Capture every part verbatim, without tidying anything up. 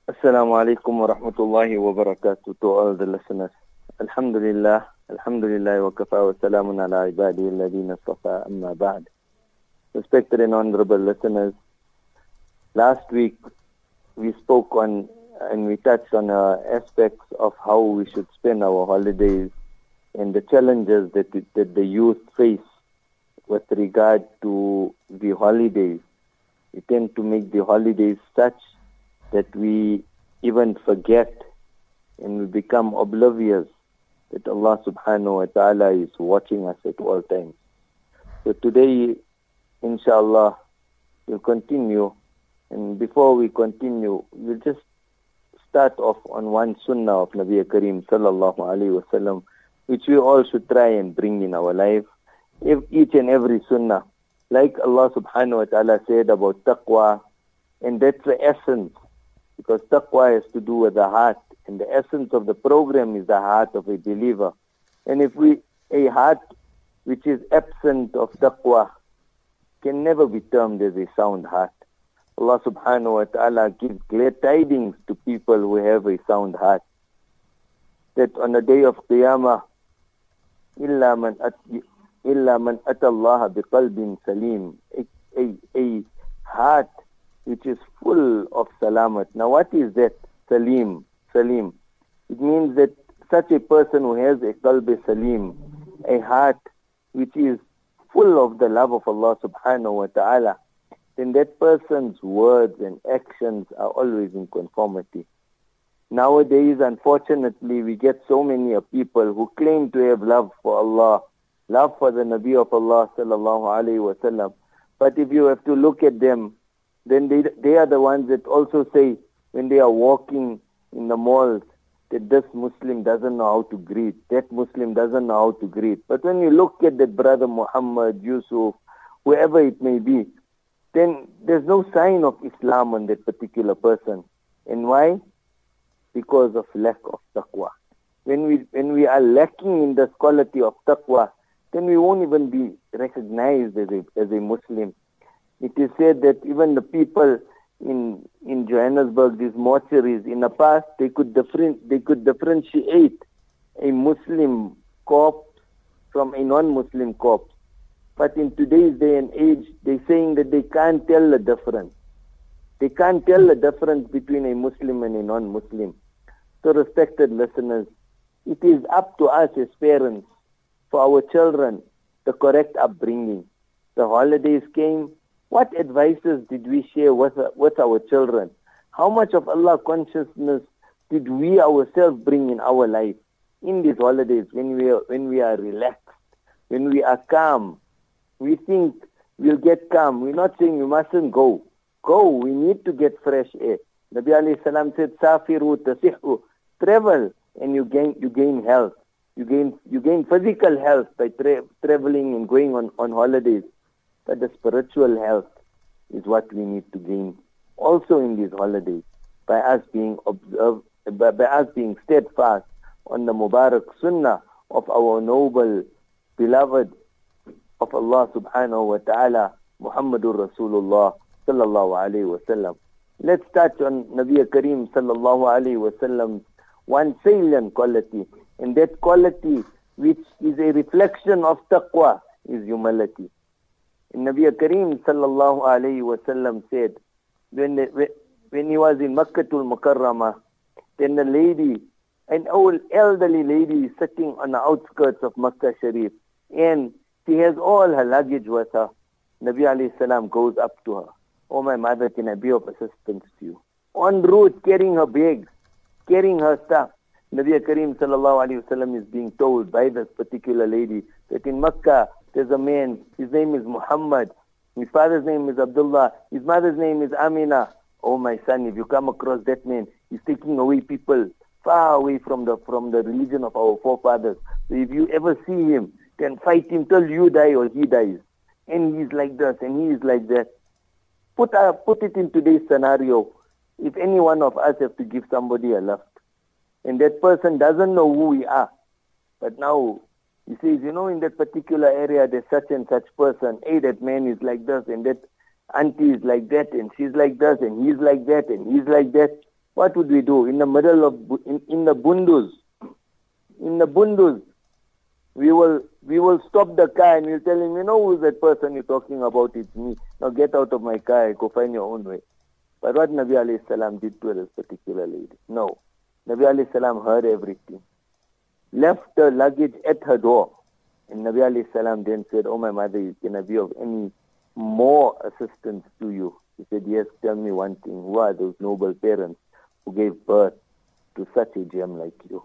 Assalamu alaikum wa rahmatullahi wa barakatuh to all the listeners. Alhamdulillah, Alhamdulillah wa kafa wa salamun ala ibadi alladhina istafa amma ba'd. Respected and honorable listeners, last week we spoke on and we touched on uh, aspects of how we should spend our holidays and the challenges that, it, that the youth face with regard to the holidays. We tend to make the holidays such that we even forget and we become oblivious that Allah subhanahu wa ta'ala is watching us at all times. So today, inshallah, we'll continue. And before we continue, we'll just start off on one sunnah of Nabi Kareem sallallahu alayhi wa sallam, which we all should try and bring in our life. If each and every sunnah, like Allah subhanahu wa ta'ala said about taqwa, and that's the essence. Because taqwa has to do with the heart, and the essence of the program is the heart of a believer. And if we, a heart which is absent of taqwa can never be termed as a sound heart. Allah subhanahu wa ta'ala gives glad tidings to people who have a sound heart, that on the day of Qiyamah, illa man at, illa man atallaha biqalbin salim, a, a, a heart which is full of salamat. Now what is that salim? Salim. It means that such a person who has a qalb salim, a heart which is full of the love of Allah subhanahu wa ta'ala, then that person's words and actions are always in conformity. Nowadays, unfortunately, we get so many people who claim to have love for Allah, love for the Nabi of Allah sallallahu alayhi wa sallam. But if you have to look at them, then they they are the ones that also say when they are walking in the malls that this Muslim doesn't know how to greet, that Muslim doesn't know how to greet. But when you look at that brother Muhammad, Yusuf, whoever it may be, then there's no sign of Islam on that particular person. And why? Because of lack of taqwa. When we when we are lacking in this quality of taqwa, then we won't even be recognized as a as a Muslim. It is said that even the people in in Johannesburg, these mortuaries, in the past, they could different they could differentiate a Muslim corpse from a non-Muslim corpse. But in today's day and age, they're saying that they can't tell the difference. They can't tell the difference between a Muslim and a non-Muslim. So, respected listeners, it is up to us as parents, for our children, the correct upbringing. The holidays came. What advices did we share with, with our children? How much of Allah consciousness did we ourselves bring in our life in these holidays when we are, when we are relaxed, when we are calm? We think we'll get calm. We're not saying we mustn't go. Go. We need to get fresh air. Nabi alayhi salam said, "Safiru tasihu." Travel and you gain you gain health. You gain you gain physical health by tra- traveling and going on, on holidays. But the spiritual health is what we need to gain also in these holidays by us being observed, by, by us being steadfast on the Mubarak Sunnah of our noble beloved of Allah subhanahu wa ta'ala, Muhammadur Rasulullah sallallahu alayhi wa sallam. Let's touch on Nabi Kareem sallallahu alayhi wa sallam's one salient quality, and that quality which is a reflection of taqwa is humility. And Nabi Kareem sallallahu alayhi wa sallam said, when, the, when he was in Makkatul Mukarramah, then the lady, an old elderly lady is sitting on the outskirts of Makkah Sharif, and she has all her luggage with her. Nabi alayhi salam goes up to her. "Oh my mother, can I be of assistance to you?" En route, carrying her bags, carrying her stuff. Nabi Kareem sallallahu alayhi wa sallam is being told by this particular lady that in Makkah there's a man, his name is Muhammad, his father's name is Abdullah, his mother's name is Amina. "Oh my son, if you come across that man, he's taking away people far away from the from the religion of our forefathers. So if you ever see him, then fight him till you die or he dies. And he's like this and he is like that." Put uh, put it in today's scenario. If any one of us have to give somebody a lift, and that person doesn't know who we are, but now he says, you know, in that particular area there's such and such person, hey, that man is like this, and that auntie is like that, and she's like this, and he's like that, and he's like that. what would we do? In the middle of, in, in the bundus, in the bundus, we will we will stop the car and we'll tell him, you know who's that person you're talking about? It's me. Now get out of my car, go find your own way. But what Nabi alayhi salam did to this particular lady? No. Nabi alayhi salam heard everything. Left the luggage at her door. And Nabi alayhi salam then said, oh my mother, can I be of any more assistance to you? He said, yes, tell me one thing. Who are those noble parents who gave birth to such a gem like you?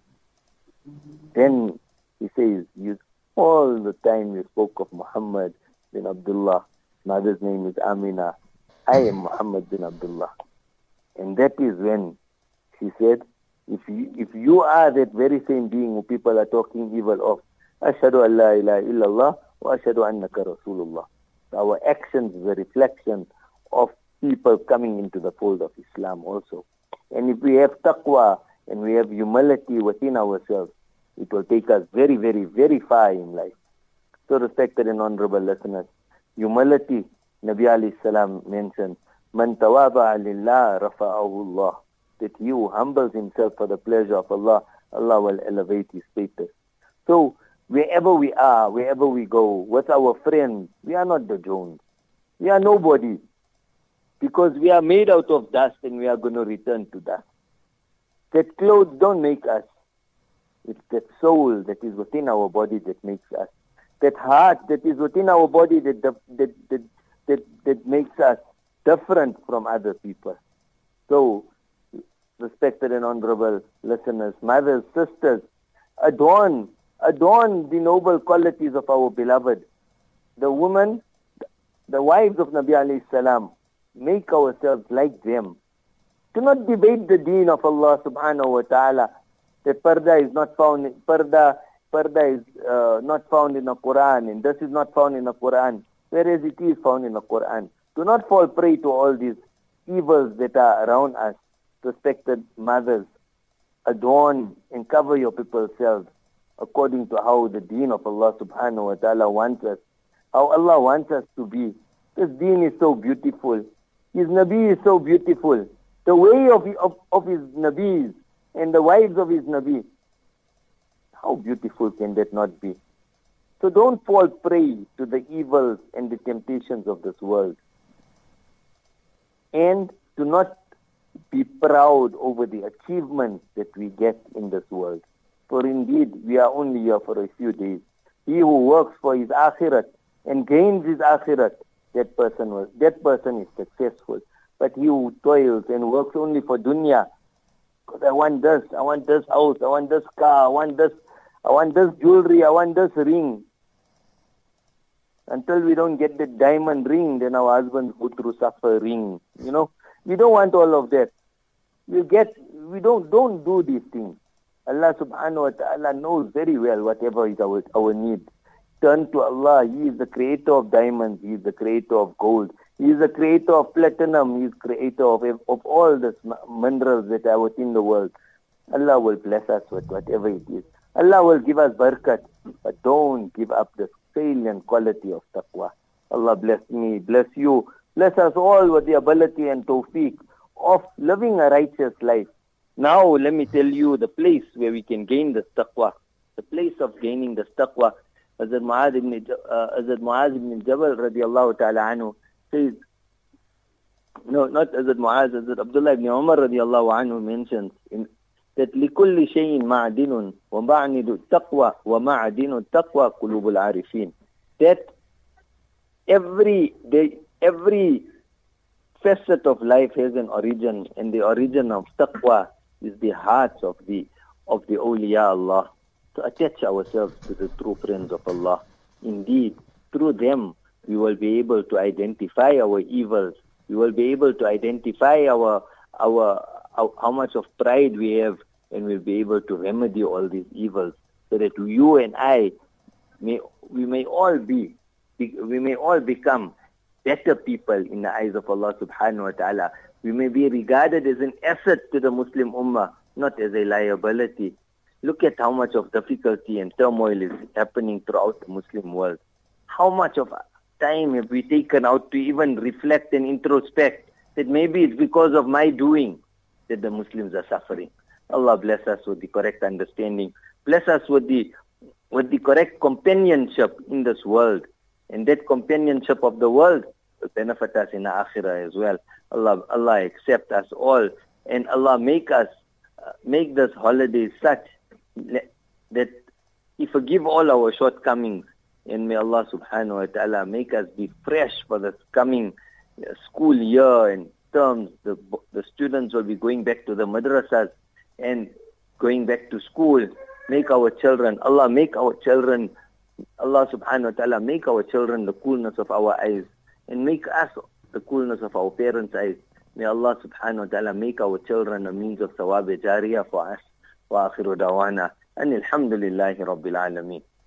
Then he says, you, all the time you spoke of Muhammad bin Abdullah. Mother's name is Amina. I am Muhammad bin Abdullah. And that is when she said, if you, if you are that very same being who people are talking evil of, Ashhadu an la ilaha illallah wa ashhadu annaka Rasulullah. Our actions is a reflection of people coming into the fold of Islam also. And if we have taqwa and we have humility within ourselves, it will take us very, very, very far in life. So respected and honorable listeners, humility, Nabi alayhi salam mentioned, Man tawada'a lillah rafa'ahu Allah. That he who humbles himself for the pleasure of Allah, Allah will elevate his status. So wherever we are, wherever we go, with our friends, we are not the Jones. We are nobody. Because we are made out of dust and we are going to return to dust. That clothes don't make us. It's that soul that is within our body that makes us. That heart that is within our body that that that that, that, that makes us different from other people. So, respected and honorable listeners, mothers, sisters, adorn, adorn the noble qualities of our beloved. The women, the wives of Nabi alayhi salam, make ourselves like them. Do not debate the deen of Allah subhanahu wa ta'ala. That parda is not found, in, parda, parda is uh, not found in the Quran, and this is not found in the Quran, whereas it is found in the Quran. Do not fall prey to all these evils that are around us. Respected mothers, adorn and cover your people's selves according to how the deen of Allah subhanahu wa ta'ala wants us, how Allah wants us to be. This deen is so beautiful. His Nabi is so beautiful. The way of, of, of his Nabis and the wives of his Nabi, how beautiful can that not be? So don't fall prey to the evils and the temptations of this world. And do not be proud over the achievements that we get in this world. For indeed, we are only here for a few days. He who works for his akhirat and gains his akhirat, that person was, that person is successful. But he who toils and works only for dunya, because I want this, I want this house, I want this car, I want this, I want this jewelry, I want this ring. Until we don't get the diamond ring, then our husbands go through suffering. You know, we don't want all of that. We get, we don't, don't do these things. Allah subhanahu wa ta'ala knows very well whatever is our, our need. Turn to Allah. He is the creator of diamonds. He is the creator of gold. He is the creator of platinum. He is creator of, of all the minerals that are within the world. Allah will bless us with whatever it is. Allah will give us barakat. But don't give up the salient quality of taqwa. Allah bless me, bless you. Bless us all with the ability and tawfiq of living a righteous life. Now let me tell you the place where we can gain this taqwa. The place of gaining this taqwa. Hazrat Muaz ibn, uh, Hazrat Muaz ibn Jabal radiallahu ta'ala anhu says, no, not Hazrat Muaz, Hazrat Abdullah ibn Umar radiallahu anhu mentions in, that لِكُلِّ شَيْءٍ مَعْدِنٌ وَمَعْنِدُ التَّقْوَى وَمَعْدِنُ التَّقْوَى قُلُوبُ الْعَارِفِينَ. That every day, every facet of life has an origin, and the origin of taqwa is the hearts of the of the awliya Allah. To attach ourselves to the true friends of Allah. Indeed, through them we will be able to identify our evils. We will be able to identify our our, our how much of pride we have, and we'll be able to remedy all these evils, so that you and I may we may all be we may all become better people in the eyes of Allah subhanahu wa ta'ala. We may be regarded as an asset to the Muslim ummah, not as a liability. Look at how much of difficulty and turmoil is happening throughout the Muslim world. How much of time have we taken out to even reflect and introspect that maybe it's because of my doing. that the Muslims are suffering. Allah bless us with the correct understanding. Bless us with the with the correct companionship in this world. And that companionship of the world will benefit us in the akhirah as well. Allah, Allah accept us all. And Allah make us, uh, make this holiday such that He forgive all our shortcomings. And may Allah subhanahu wa ta'ala make us be fresh for this coming uh, school year and terms. The, the students will be going back to the madrasas and going back to school. Make our children, Allah make our children, Allah subhanahu wa ta'ala make our children the coolness of our eyes and make us the coolness of our parents' eyes. May Allah subhanahu wa ta'ala make our children a means of thawab jariyah for us. Wa akhiru dawana. And alhamdulillahi rabbil alameen.